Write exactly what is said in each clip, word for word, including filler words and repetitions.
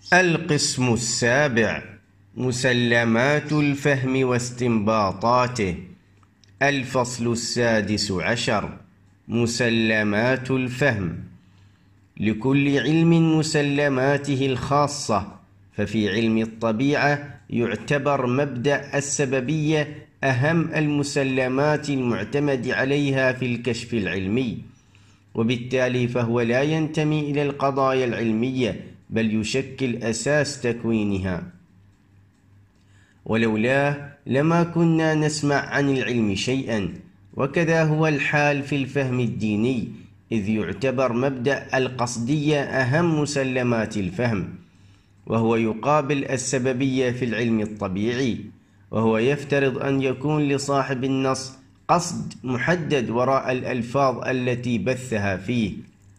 القسم السابع: مسلمات الفهم واستنباطاته. الفصل السادس عشر: مسلمات الفهم. لكل علم مسلماته الخاصة، ففي علم الطبيعة يعتبر مبدأ السببية أهم المسلمات المعتمد عليها في الكشف العلمي، وبالتالي فهو لا ينتمي إلى القضايا العلمية بل يشكل أساس تكوينها، ولولاه لما كنا نسمع عن العلم شيئا. وكذا هو الحال في الفهم الديني، إذ يعتبر مبدأ القصدية أهم مسلمات الفهم، وهو يقابل السببية في العلم الطبيعي، وهو يفترض أن يكون لصاحب النص قصد محدد وراء الألفاظ التي بثها فيه،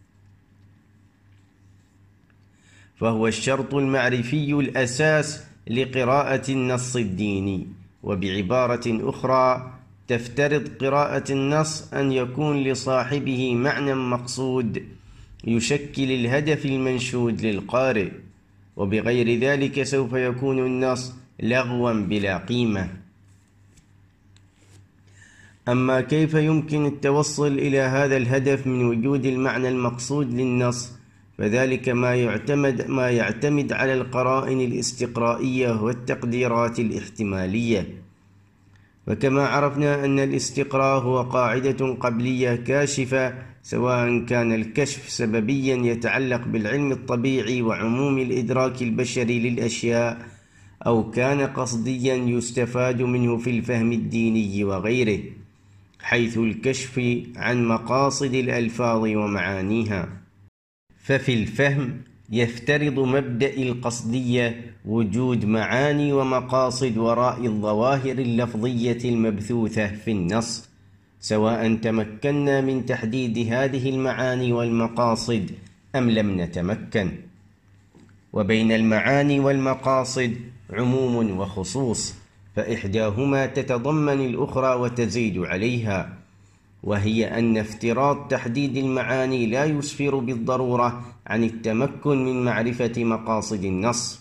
فهو الشرط المعرفي الأساس لقراءة النص الديني. وبعبارة أخرى، تفترض قراءة النص أن يكون لصاحبه معنى مقصود يشكل الهدف المنشود للقارئ، وبغير ذلك سوف يكون النص لغوا بلا قيمة. أما كيف يمكن التوصل إلى هذا الهدف من وجود المعنى المقصود للنص، فذلك ما يعتمد ما يعتمد على القرائن الاستقرائية والتقديرات الاحتمالية. فكما عرفنا أن الاستقراء هو قاعدة قبلية كاشفة، سواء كان الكشف سببيا يتعلق بالعلم الطبيعي وعموم الإدراك البشري للأشياء، أو كان قصديا يستفاد منه في الفهم الديني وغيره، حيث الكشف عن مقاصد الألفاظ ومعانيها. ففي الفهم يفترض مبدأ القصدية وجود معاني ومقاصد وراء الظواهر اللفظية المبثوثة في النص، سواء تمكنا من تحديد هذه المعاني والمقاصد أم لم نتمكن. وبين المعاني والمقاصد عموم وخصوص، فإحداهما تتضمن الأخرى وتزيد عليها، وهي أن افتراض تحديد المعاني لا يسفر بالضرورة عن التمكن من معرفة مقاصد النص.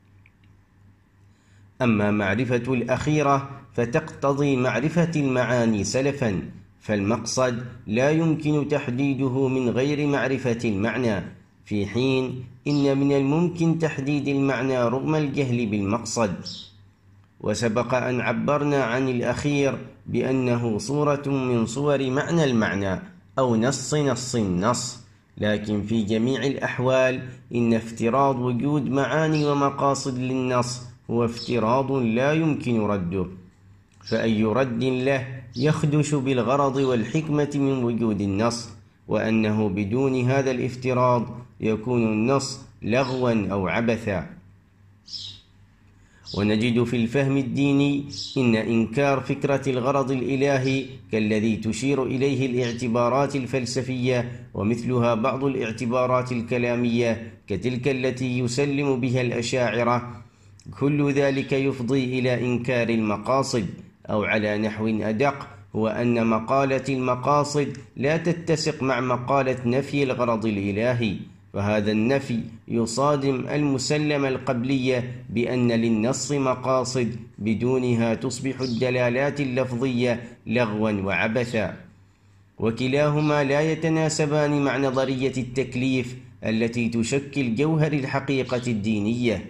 أما معرفة الأخيرة فتقتضي معرفة المعاني سلفا، فالمقصد لا يمكن تحديده من غير معرفة المعنى، في حين إن من الممكن تحديد المعنى رغم الجهل بالمقصد. وسبق أن عبرنا عن الأخير بأنه صورة من صور معنى المعنى أو نص نص النص، لكن في جميع الأحوال إن افتراض وجود معاني ومقاصد للنص هو افتراض لا يمكن رده، فأي رد له يخدش بالغرض والحكمة من وجود النص، وأنه بدون هذا الافتراض يكون النص لغوا أو عبثا. ونجد في الفهم الديني إن إنكار فكرة الغرض الإلهي كالذي تشير إليه الاعتبارات الفلسفية ومثلها بعض الاعتبارات الكلامية كتلك التي يسلم بها الأشاعرة، كل ذلك يفضي إلى إنكار المقاصد، أو على نحو أدق هو أن مقالة المقاصد لا تتسق مع مقالة نفي الغرض الإلهي، فهذا النفي يصادم المسلم القبلية بأن للنص مقاصد، بدونها تصبح الدلالات اللفظية لغوا وعبثا، وكلاهما لا يتناسبان مع نظرية التكليف التي تشكل جوهر الحقيقة الدينية.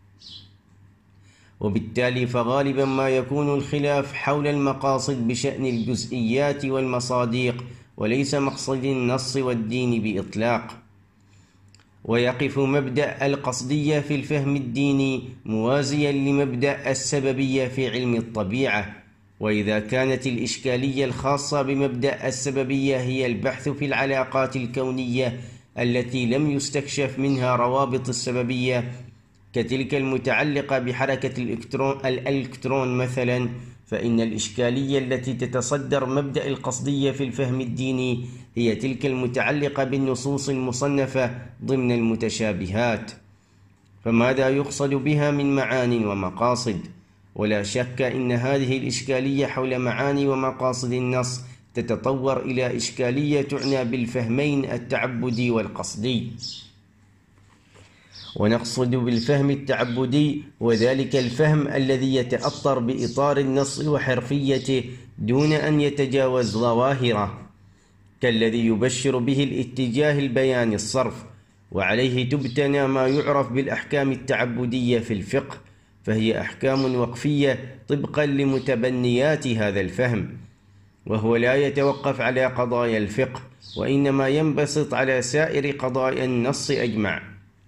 وبالتالي فغالبا ما يكون الخلاف حول المقاصد بشأن الجزئيات والمصادق، وليس مقصد النص والدين بإطلاق. ويقف مبدأ القصدية في الفهم الديني موازيا لمبدأ السببية في علم الطبيعة. وإذا كانت الإشكالية الخاصة بمبدأ السببية هي البحث في العلاقات الكونية التي لم يستكشف منها روابط السببية، كتلك المتعلقة بحركة الإلكترون, الإلكترون مثلا، فإن الإشكالية التي تتصدر مبدأ القصدية في الفهم الديني هي تلك المتعلقة بالنصوص المصنفة ضمن المتشابهات. فماذا يقصد بها من معاني ومقاصد؟ ولا شك إن هذه الإشكالية حول معاني ومقاصد النص تتطور إلى إشكالية تعنى بالفهمين التعبدي والقصدي. ونقصد بالفهم التعبدي وذلك الفهم الذي يتأطر بإطار النص وحرفيته دون أن يتجاوز ظواهره، كالذي يبشر به الاتجاه البيان الصرف، وعليه تبتنى ما يعرف بالأحكام التعبدية في الفقه، فهي أحكام وقفية طبقا لمتبنيات هذا الفهم، وهو لا يتوقف على قضايا الفقه، وإنما ينبسط على سائر قضايا النص أجمع.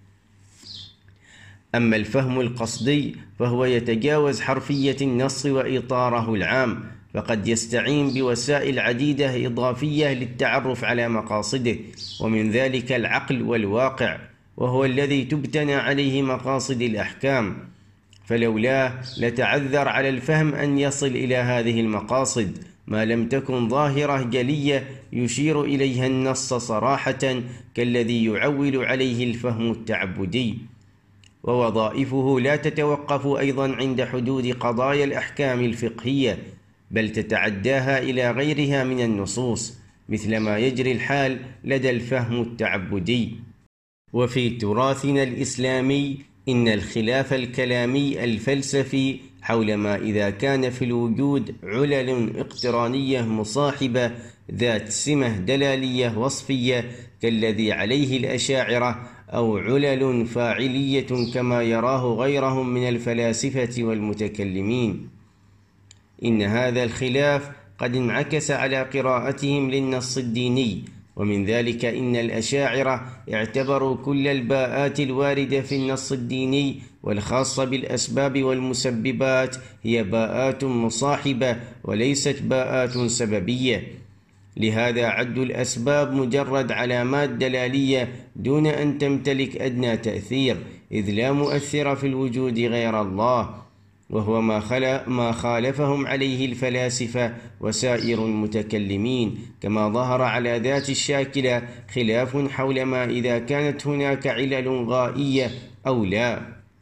أما الفهم القصدي فهو يتجاوز حرفية النص وإطاره العام، فقد يستعين بوسائل عديدة إضافية للتعرف على مقاصده، ومن ذلك العقل والواقع، وهو الذي تبتنى عليه مقاصد الأحكام، فلولاه لتعذر على الفهم أن يصل إلى هذه المقاصد ما لم تكن ظاهرة جلية يشير إليها النص صراحة، كالذي يعول عليه الفهم التعبدي. ووظائفه لا تتوقف أيضا عند حدود قضايا الأحكام الفقهية، بل تتعداها إلى غيرها من النصوص، مثل ما يجري الحال لدى الفهم التعبدي. وفي تراثنا الإسلامي إن الخلاف الكلامي الفلسفي حول ما إذا كان في الوجود علل اقترانية مصاحبة ذات سمة دلالية وصفية كالذي عليه الأشاعرة، أو علل فاعلية كما يراه غيرهم من الفلاسفة والمتكلمين، إن هذا الخلاف قد انعكس على قراءتهم للنص الديني، ومن ذلك إن الأشاعرة اعتبروا كل الباءات الواردة في النص الديني والخاصة بالأسباب والمسببات هي باءات مصاحبة وليست باءات سببية، لهذا عدوا الأسباب مجرد علامات دلالية دون أن تمتلك أدنى تأثير، إذ لا مؤثر في الوجود غير الله، وهو ما, خلا ما خالفهم عليه الفلاسفة وسائر المتكلمين، كما ظهر على ذات الشاكلة خلاف حول ما إذا كانت هناك علل غائية أو لا.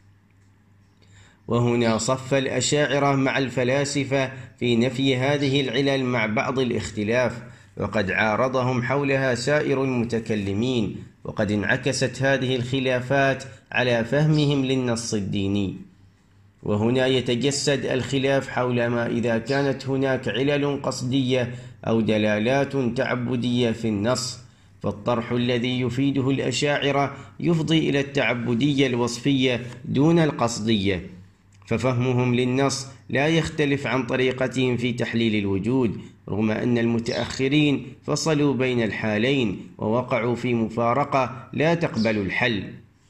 وهنا صف الأشاعرة مع الفلاسفة في نفي هذه العلل مع بعض الاختلاف، وقد عارضهم حولها سائر المتكلمين، وقد انعكست هذه الخلافات على فهمهم للنص الديني. وهنا يتجسد الخلاف حول ما إذا كانت هناك علل قصدية أو دلالات تعبدية في النص، فالطرح الذي يفيده الأشاعرة يفضي إلى التعبدية الوصفية دون القصدية، ففهمهم للنص لا يختلف عن طريقتهم في تحليل الوجود، رغم أن المتأخرين فصلوا بين الحالين ووقعوا في مفارقة لا تقبل الحل.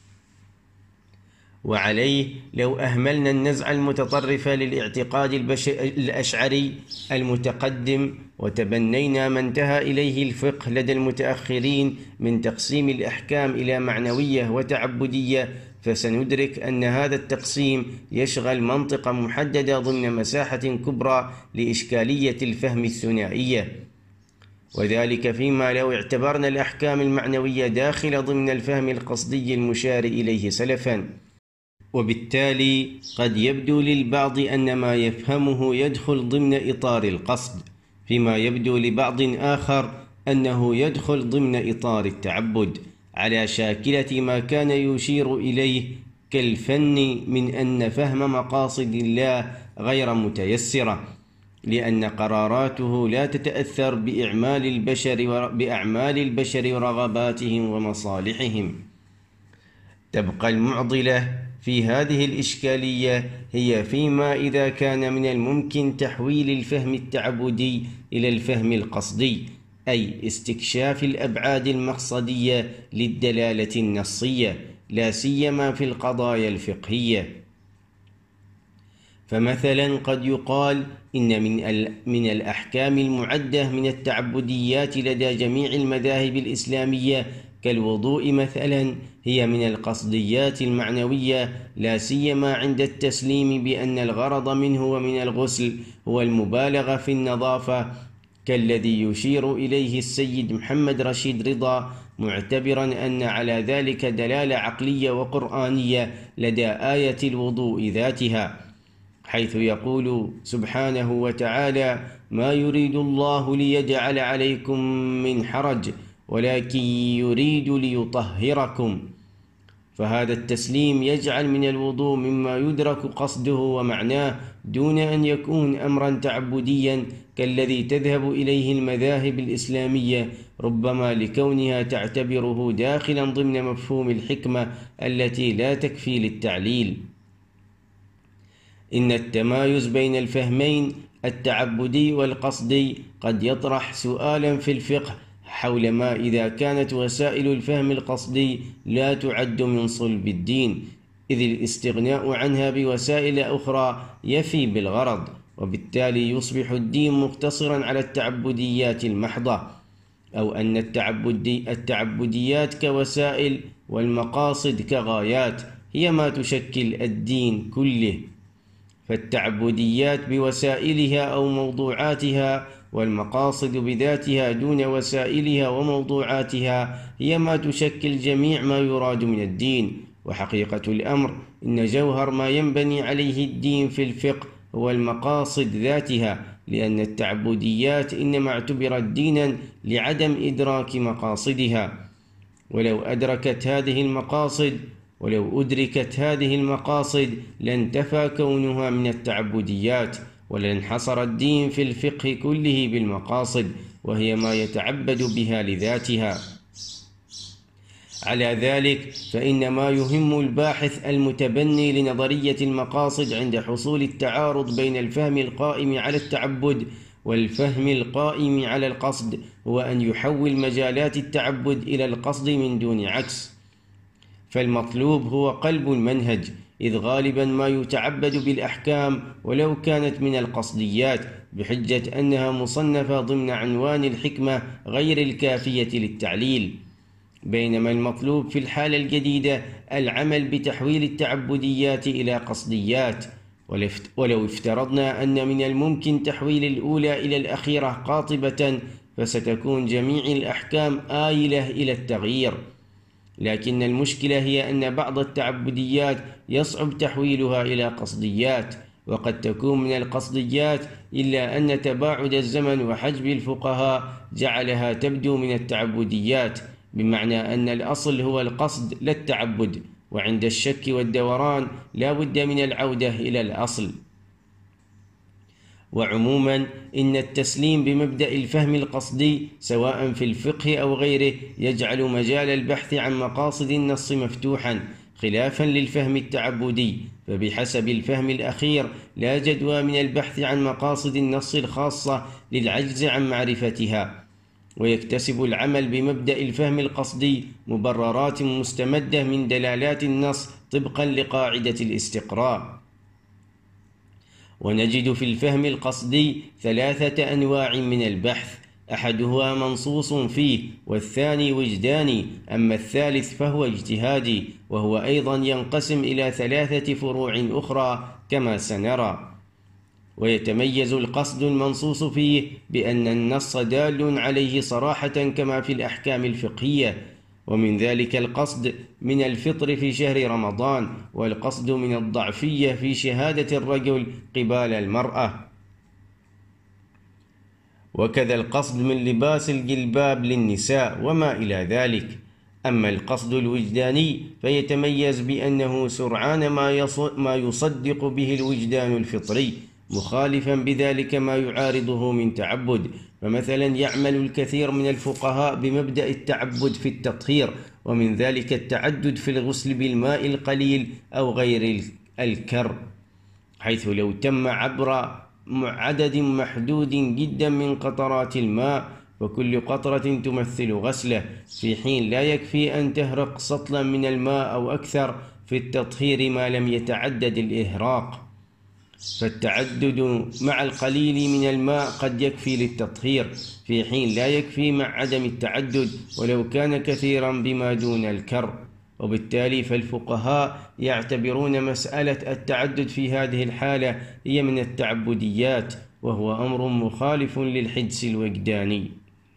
وعليه لو أهملنا النزع المتطرف للاعتقاد الأشعري المتقدم وتبنينا ما انتهى إليه الفقه لدى المتأخرين من تقسيم الأحكام إلى معنوية وتعبدية، فسندرك أن هذا التقسيم يشغل منطقة محددة ضمن مساحة كبرى لإشكالية الفهم الثنائية، وذلك فيما لو اعتبرنا الأحكام المعنوية داخل ضمن الفهم القصدي المشار إليه سلفاً، وبالتالي قد يبدو للبعض أن ما يفهمه يدخل ضمن إطار القصد، فيما يبدو لبعض آخر أنه يدخل ضمن إطار التعبد، على شاكلة ما كان يشير إليه كالفن من أن فهم مقاصد الله غير متيسرة، لأن قراراته لا تتأثر بأعمال البشر بأعمال البشر ورغباتهم ومصالحهم. تبقى المعضلة في هذه الإشكالية هي فيما إذا كان من الممكن تحويل الفهم التعبدي إلى الفهم القصدي، أي استكشاف الأبعاد المقصدية للدلالة النصية، لا سيما في القضايا الفقهية. فمثلا قد يقال إن من من الأحكام المعدة من التعبديات لدى جميع المذاهب الإسلامية كالوضوء مثلا هي من القصديات المعنوية، لا سيما عند التسليم بأن الغرض منه ومن الغسل هو المبالغة في النظافة، كالذي يشير إليه السيد محمد رشيد رضا، معتبرا أن على ذلك دلالة عقلية وقرآنية لدى آية الوضوء ذاتها، حيث يقول سبحانه وتعالى: ما يريد الله ليجعل عليكم من حرج ولكن يريد ليطهركم. فهذا التسليم يجعل من الوضوء مما يدرك قصده ومعناه دون أن يكون أمرا تعبديا كالذي تذهب إليه المذاهب الإسلامية، ربما لكونها تعتبره داخلا ضمن مفهوم الحكمة التي لا تكفي للتعليل. إن التمايز بين الفهمين التعبدي والقصدي قد يطرح سؤالا في الفقه حول ما إذا كانت وسائل الفهم القصدي لا تعد من صلب الدين، إذ الاستغناء عنها بوسائل أخرى يفي بالغرض، وبالتالي يصبح الدين مقتصرا على التعبديات المحضة، أو أن التعبدي التعبديات كوسائل والمقاصد كغايات هي ما تشكل الدين كله. فالتعبديات بوسائلها أو موضوعاتها والمقاصد بذاتها دون وسائلها وموضوعاتها هي ما تشكل جميع ما يراد من الدين. وحقيقة الأمر إن جوهر ما ينبني عليه الدين في الفقه هو المقاصد ذاتها، لأن التعبديات إنما اعتبرت دينا لعدم إدراك مقاصدها. ولو أدركت هذه المقاصد ولو أدركت هذه المقاصد لانتفى كونها من التعبديات، ولانحصر الدين في الفقه كله بالمقاصد، وهي ما يتعبد بها لذاتها. على ذلك فإن ما يهم الباحث المتبني لنظرية المقاصد عند حصول التعارض بين الفهم القائم على التعبد والفهم القائم على القصد هو أن يحول مجالات التعبد إلى القصد من دون عكس. فالمطلوب هو قلب المنهج، إذ غالبا ما يتعبد بالأحكام ولو كانت من القصديات بحجة أنها مصنفة ضمن عنوان الحكمة غير الكافية للتعليل، بينما المطلوب في الحالة الجديدة العمل بتحويل التعبديات إلى قصديات. ولو افترضنا أن من الممكن تحويل الأولى إلى الأخيرة قاطبة فستكون جميع الأحكام آيلة إلى التغيير، لكن المشكلة هي أن بعض التعبديات يصعب تحويلها إلى قصديات، وقد تكون من القصديات، إلا أن تباعد الزمن وحجب الفقهاء جعلها تبدو من التعبديات، بمعنى أن الأصل هو القصد لا التعبد، وعند الشك والدوران لا بد من العودة إلى الأصل. وعموما إن التسليم بمبدأ الفهم القصدي سواء في الفقه أو غيره يجعل مجال البحث عن مقاصد النص مفتوحا، خلافا للفهم التعبدي، فبحسب الفهم الأخير لا جدوى من البحث عن مقاصد النص الخاصة للعجز عن معرفتها. ويكتسب العمل بمبدأ الفهم القصدي مبررات مستمدة من دلالات النص طبقا لقاعدة الاستقراء. ونجد في الفهم القصدي ثلاثة أنواع من البحث، أحدها منصوص فيه، والثاني وجداني، أما الثالث فهو اجتهادي، وهو أيضا ينقسم إلى ثلاثة فروع أخرى كما سنرى. ويتميز القصد المنصوص فيه بأن النص دال عليه صراحة كما في الأحكام الفقهية، ومن ذلك القصد من الفطر في شهر رمضان، والقصد من الضعفية في شهادة الرجل قبال المرأة، وكذا القصد من لباس الجلباب للنساء وما إلى ذلك. أما القصد الوجداني فيتميز بأنه سرعان ما يصدق به الوجدان الفطري، مخالفا بذلك ما يعارضه من تعبد. فمثلا يعمل الكثير من الفقهاء بمبدأ التعبد في التطهير، ومن ذلك التعدد في الغسل بالماء القليل أو غير الكر، حيث لو تم عبر عدد محدود جدا من قطرات الماء وكل قطرة تمثل غسله، في حين لا يكفي أن تهرق سطلا من الماء أو أكثر في التطهير ما لم يتعدد الإهراق. فالتعدد مع القليل من الماء قد يكفي للتطهير، في حين لا يكفي مع عدم التعدد ولو كان كثيرا بما دون الكر. وبالتالي فالفقهاء يعتبرون مسألة التعدد في هذه الحالة هي من التعبديات، وهو أمر مخالف للحدس الوجداني.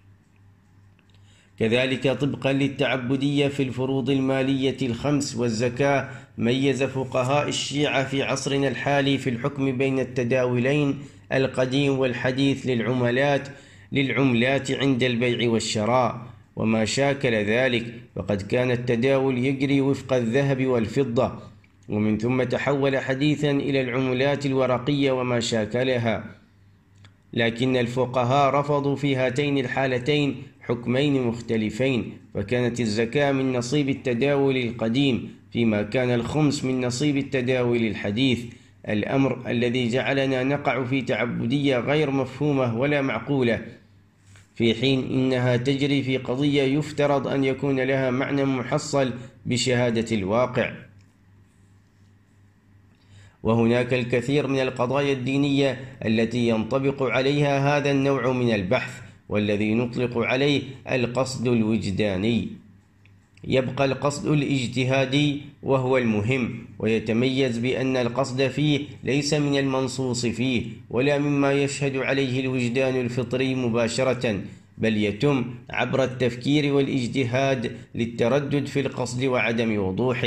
كذلك طبقا للتعبدية في الفروض المالية الخمس والزكاة، ميز فقهاء الشيعة في عصرنا الحالي في الحكم بين التداولين القديم والحديث للعملات للعملات عند البيع والشراء. وما شاكل ذلك، فقد كان التداول يجري وفق الذهب والفضة، ومن ثم تحول حديثا إلى العملات الورقية وما شاكلها. لكن الفقهاء رفضوا في هاتين الحالتين حكمين مختلفين، فكانت الزكاة من نصيب التداول القديم، فيما كان الخمس من نصيب التداول الحديث، الأمر الذي جعلنا نقع في تعبدية غير مفهومة ولا معقولة، في حين إنها تجري في قضية يفترض أن يكون لها معنى محصل بشهادة الواقع. وهناك الكثير من القضايا الدينية التي ينطبق عليها هذا النوع من البحث، والذي نطلق عليه القصد الوجداني. يبقى القصد الاجتهادي وهو المهم، ويتميز بأن القصد فيه ليس من المنصوص فيه ولا مما يشهد عليه الوجدان الفطري مباشرة، بل يتم عبر التفكير والاجتهاد للتردد في القصد وعدم وضوحه.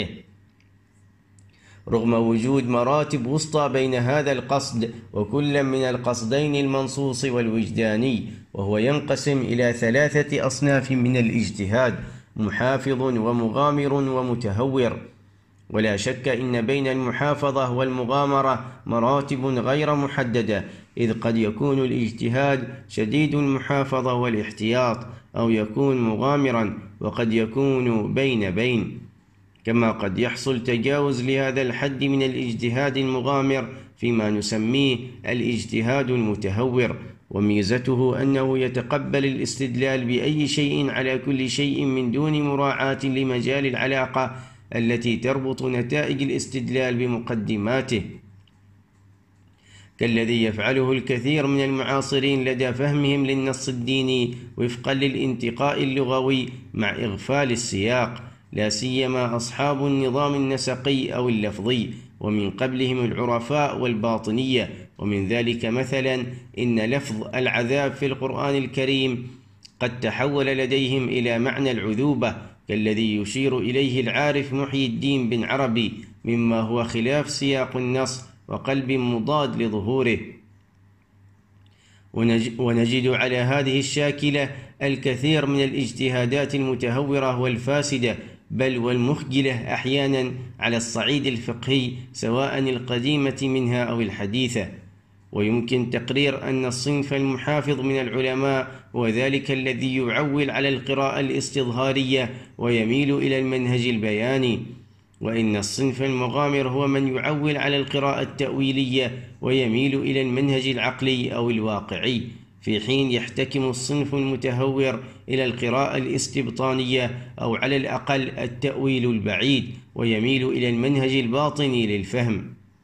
رغم وجود مراتب وسطى بين هذا القصد وكل من القصدين المنصوص والوجداني، وهو ينقسم إلى ثلاثة أصناف من الاجتهاد: محافظ ومغامر ومتهور. ولا شك إن بين المحافظة والمغامرة مراتب غير محددة، إذ قد يكون الاجتهاد شديد المحافظة والاحتياط، أو يكون مغامرا، وقد يكون بين بين، كما قد يحصل تجاوز لهذا الحد من الاجتهاد المغامر فيما نسميه الاجتهاد المتهور. وميزته أنه يتقبل الاستدلال بأي شيء على كل شيء من دون مراعاة لمجال العلاقة التي تربط نتائج الاستدلال بمقدماته، كالذي يفعله الكثير من المعاصرين لدى فهمهم للنص الديني وفقا للانتقاء اللغوي مع إغفال السياق، لا سيما أصحاب النظام النسقي أو اللفظي، ومن قبلهم العرفاء والباطنية. ومن ذلك مثلا إن لفظ العذاب في القرآن الكريم قد تحول لديهم إلى معنى العذوبة، كالذي يشير إليه العارف محي الدين بن عربي، مما هو خلاف سياق النص وقلب مضاد لظهوره. ونجد على هذه الشاكلة الكثير من الاجتهادات المتهورة والفاسدة، بل والمخجلة أحيانا على الصعيد الفقهي، سواء القديمة منها أو الحديثة. ويمكن تقرير أن الصنف المحافظ من العلماء هو ذلك الذي يعول على القراءة الاستظهارية ويميل إلى المنهج البياني، وإن الصنف المغامر هو من يعول على القراءة التأويلية ويميل إلى المنهج العقلي أو الواقعي، في حين يحتكم الصنف المتهور إلى القراءة الاستبطانية أو على الأقل التأويل البعيد، ويميل إلى المنهج الباطني للفهم.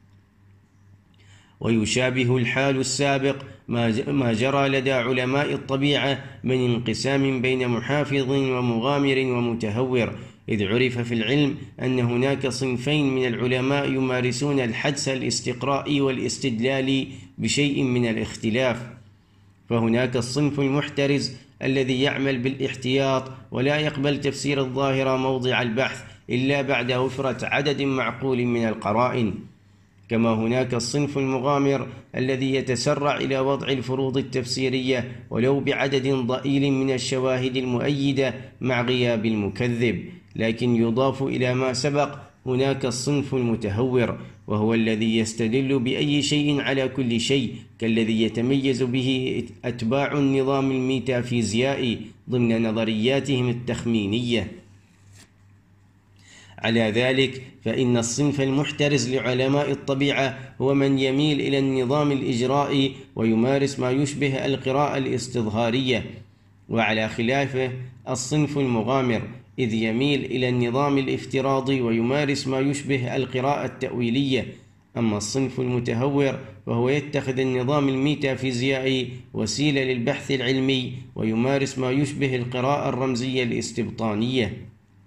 ويشابه الحال السابق ما جرى لدى علماء الطبيعة من انقسام بين محافظ ومغامر ومتهور، إذ عرف في العلم أن هناك صنفين من العلماء يمارسون الحدس الاستقرائي والاستدلالي بشيء من الاختلاف. فهناك الصنف المحترز الذي يعمل بالاحتياط ولا يقبل تفسير الظاهرة موضع البحث إلا بعد وفرة عدد معقول من القرائن، كما هناك الصنف المغامر الذي يتسرع إلى وضع الفروض التفسيرية ولو بعدد ضئيل من الشواهد المؤيدة مع غياب المكذب. لكن يضاف إلى ما سبق هناك الصنف المتهور، وهو الذي يستدل بأي شيء على كل شيء، كالذي يتميز به أتباع النظام الميتافيزيائي ضمن نظرياتهم التخمينية. على ذلك فإن الصنف المحترز لعلماء الطبيعة هو من يميل إلى النظام الإجرائي ويمارس ما يشبه القراءة الاستظهارية، وعلى خلافه الصنف المغامر، إذ يميل إلى النظام الافتراضي ويمارس ما يشبه القراءة التأويلية. أما الصنف المتهور فهو يتخذ النظام الميتافيزيائي وسيلة للبحث العلمي ويمارس ما يشبه القراءة الرمزية الاستبطانية.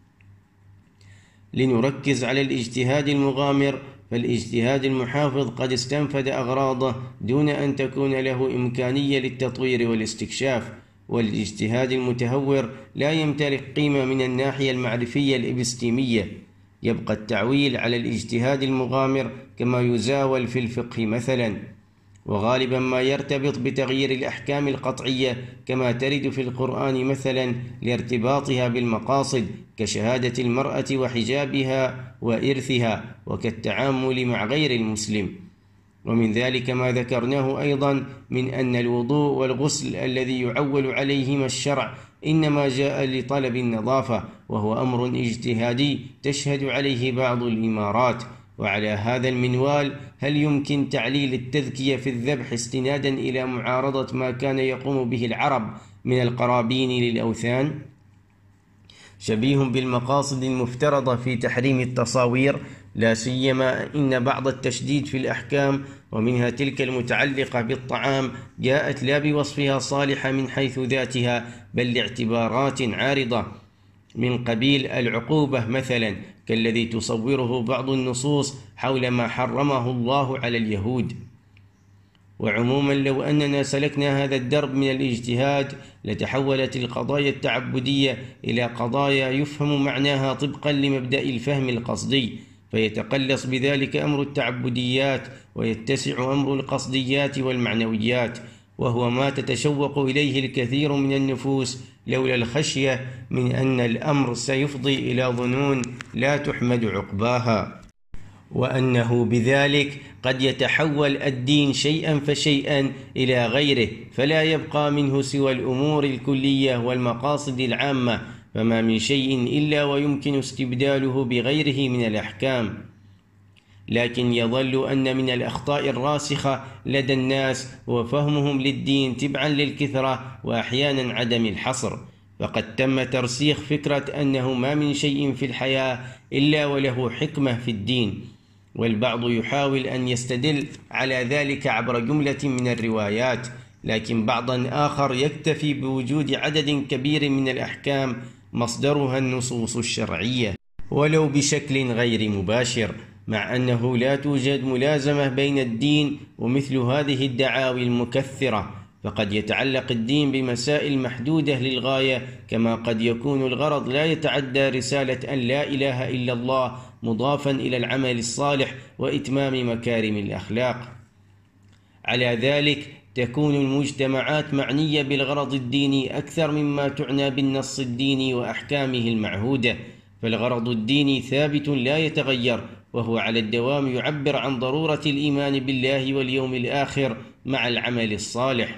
لنركز على الاجتهاد المغامر، فالاجتهاد المحافظ قد استنفذ أغراضه دون أن تكون له إمكانية للتطوير والاستكشاف، والاجتهاد المتهور لا يمتلك قيمة من الناحية المعرفية الإبستيمية. يبقى التعويل على الاجتهاد المغامر كما يزاول في الفقه مثلا. وغالبا ما يرتبط بتغيير الأحكام القطعية كما ترد في القرآن مثلا لارتباطها بالمقاصد كشهادة المرأة وحجابها وإرثها وكالتعامل مع غير المسلم. ومن ذلك ما ذكرناه أيضا من أن الوضوء والغسل الذي يعول عليهما الشرع إنما جاء لطلب النظافة، وهو أمر اجتهادي تشهد عليه بعض الإمارات. وعلى هذا المنوال هل يمكن تعليل التذكية في الذبح استنادا إلى معارضة ما كان يقوم به العرب من القرابين للأوثان؟ شبيه بالمقاصد المفترضة في تحريم التصاوير، لا سيما إن بعض التشديد في الأحكام ومنها تلك المتعلقة بالطعام جاءت لا بوصفها صالحة من حيث ذاتها بل لاعتبارات عارضة من قبيل العقوبة مثلا، كالذي تصوره بعض النصوص حول ما حرمه الله على اليهود. وعموما لو أننا سلكنا هذا الدرب من الاجتهاد لتحولت القضايا التعبدية إلى قضايا يفهم معناها طبقا لمبدأ الفهم القصدي، فيتقلص بذلك أمر التعبديات ويتسع أمر القصديات والمعنويات، وهو ما تتشوق إليه الكثير من النفوس لولا الخشية من أن الأمر سيفضي إلى ظنون لا تحمد عقباها، وأنه بذلك قد يتحول الدين شيئا فشيئا إلى غيره فلا يبقى منه سوى الأمور الكلية والمقاصد العامة، فما من شيء إلا ويمكن استبداله بغيره من الأحكام. لكن يظل أن من الأخطاء الراسخة لدى الناس هو فهمهم للدين تبعا للكثرة وأحيانا عدم الحصر، فقد تم ترسيخ فكرة أنه ما من شيء في الحياة إلا وله حكمة في الدين، والبعض يحاول أن يستدل على ذلك عبر جملة من الروايات، لكن بعضا آخر يكتفي بوجود عدد كبير من الأحكام مصدرها النصوص الشرعية ولو بشكل غير مباشر، مع أنه لا توجد ملازمة بين الدين ومثل هذه الدعاوي المكثرة، فقد يتعلق الدين بمسائل محدودة للغاية، كما قد يكون الغرض لا يتعدى رسالة أن لا إله إلا الله مضافا إلى العمل الصالح وإتمام مكارم الأخلاق. على ذلك تكون المجتمعات معنية بالغرض الديني أكثر مما تعنى بالنص الديني وأحكامه المعهودة، فالغرض الديني ثابت لا يتغير، وهو على الدوام يعبر عن ضرورة الإيمان بالله واليوم الآخر مع العمل الصالح.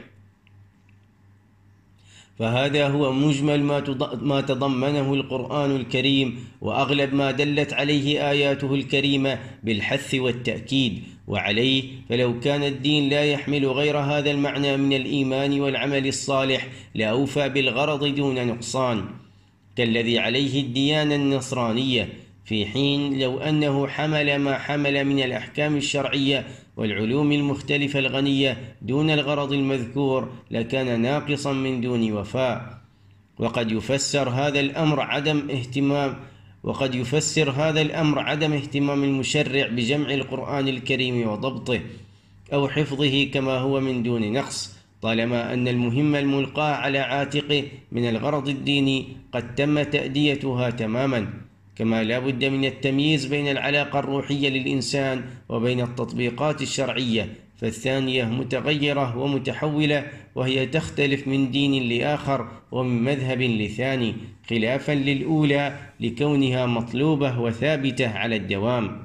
فهذا هو مجمل ما تضمنه القرآن الكريم وأغلب ما دلت عليه آياته الكريمة بالحث والتأكيد، وعليه فلو كان الدين لا يحمل غير هذا المعنى من الإيمان والعمل الصالح لأوفى بالغرض دون نقصان، كالذي عليه الديانة النصرانية، في حين لو أنه حمل ما حمل من الأحكام الشرعية والعلوم المختلفة الغنية دون الغرض المذكور لكان ناقصا من دون وفاء. وقد يفسر هذا الأمر عدم اهتمام وقد يفسر هذا الأمر عدم اهتمام المشرع بجمع القرآن الكريم وضبطه أو حفظه كما هو من دون نقص، طالما أن المهم الملقاه على عاتقه من الغرض الديني قد تم تأديتها تماما، كما لا بد من التمييز بين العلاقة الروحية للإنسان وبين التطبيقات الشرعية، فالثانية متغيرة ومتحولة، وهي تختلف من دين لآخر ومن مذهب لثاني، خلافا للأولى لكونها مطلوبة وثابتة على الدوام.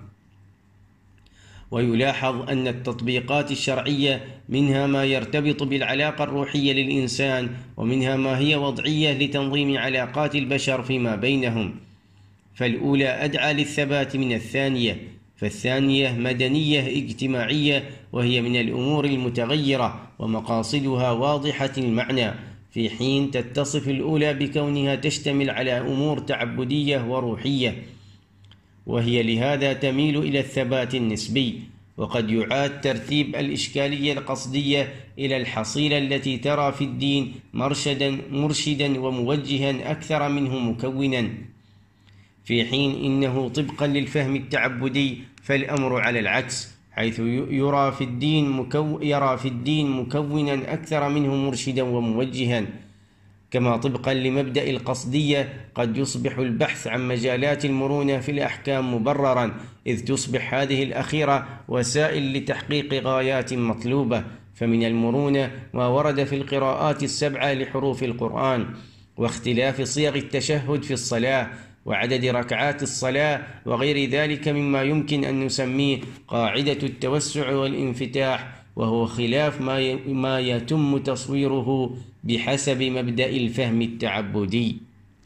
ويلاحظ أن التطبيقات الشرعية منها ما يرتبط بالعلاقة الروحية للإنسان، ومنها ما هي وضعية لتنظيم علاقات البشر فيما بينهم، فالأولى أدعى للثبات من الثانية، فالثانية مدنية اجتماعية وهي من الأمور المتغيرة ومقاصدها واضحة المعنى، في حين تتصف الأولى بكونها تشتمل على أمور تعبدية وروحية، وهي لهذا تميل إلى الثبات النسبي. وقد يعاد ترتيب الإشكالية القصدية إلى الحصيلة التي ترى في الدين مرشدا مرشدا وموجها أكثر منه مكونا، في حين إنه طبقا للفهم التعبدي فالأمر على العكس، حيث يرى في الدين مكو يرى في الدين مكونا أكثر منه مرشدا وموجها، كما طبقا لمبدأ القصدية قد يصبح البحث عن مجالات المرونة في الأحكام مبررا، إذ تصبح هذه الأخيرة وسائل لتحقيق غايات مطلوبة. فمن المرونة ما ورد في القراءات السبعة لحروف القرآن، واختلاف صيغ التشهد في الصلاة، وعدد ركعات الصلاة، وغير ذلك مما يمكن أن نسميه قاعدة التوسع والانفتاح، وهو خلاف ما ما يتم تصويره بحسب مبدأ الفهم التعبدي.